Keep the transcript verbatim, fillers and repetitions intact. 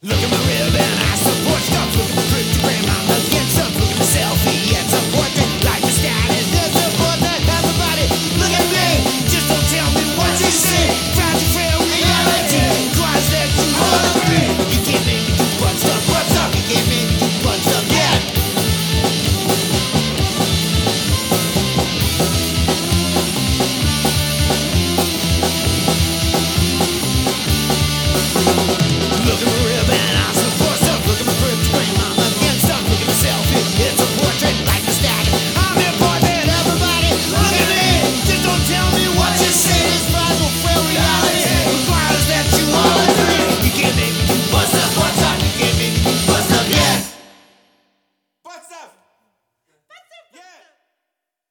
Look at my rib and I support stuff. Look at my grip.